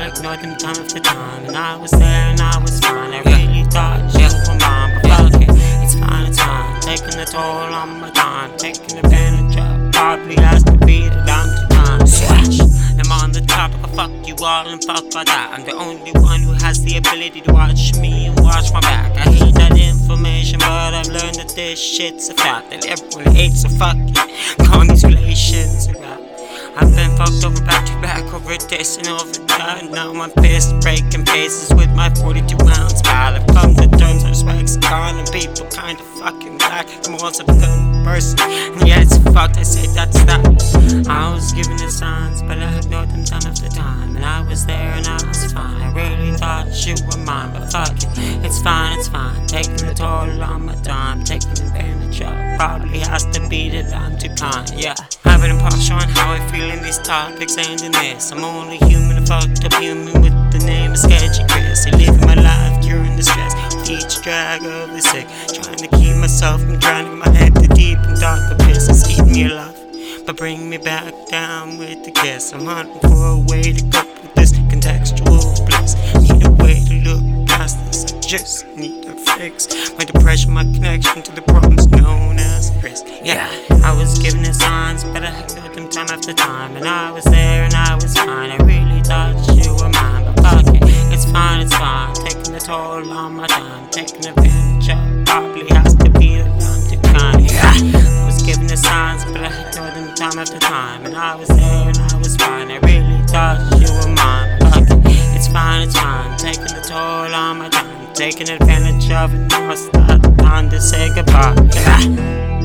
I ignored them time after time. And I was there and I was fine. I really thought you were mine, but fuck it, it's fine, it's fine. Taking a toll on my time, taking advantage of. Probably has to be that I'm too kind. Switch. I'm on the topic of fuck you all and fuck all that. I'm the only one who has the ability to watch me and watch my back. I hate that information, but I've learned that this shit's a fact. That everyone hates a fuck it. Calling these relations a rap. I've been fucked over back to back over this and over that. Now I'm pissed, breaking faces with my 42-ounce pal. I've come to terms with respect's gone and people kinda fucking black. I'm also a good person, and yeah, it's fucked, I say that's that. I was given the signs, but I ignored them time after time. And I was there and I was fine. I really thought you were mine, but fuck it, it's fine, it's fine. Taking a toll on my time, taking advantage of. Probably has to be that I'm too kind, yeah. I've been impartial on how I feel in these topics and in this. I'm only human, a fucked up human with the name of Sketchy Chris. I live my life during the stress, with each drag of the sick. Trying to keep myself from drowning my head too deep in dark abysses. Keep me alive, but bring me back down with the kiss. I'm hunting for a way to cope with this contextual bliss. Need a way to look past this, I just need a fix. My depression, my connection to the problems known as risk. Yeah, I was given the signs, but I ignored them time after time. And I was there and I was fine. I really thought you were mine, but fuck it, it's fine, it's fine. Taking a toll on my time, taking advantage of. Probably has to be that I'm too kind. Yeah, I was given the signs, but I ignored them time after time. And I was there and I was fine. I really thought you were mine, but fuck it, it's fine, it's fine. Taking a toll on my time, taking advantage of it. Now it's time to say goodbye. Yeah.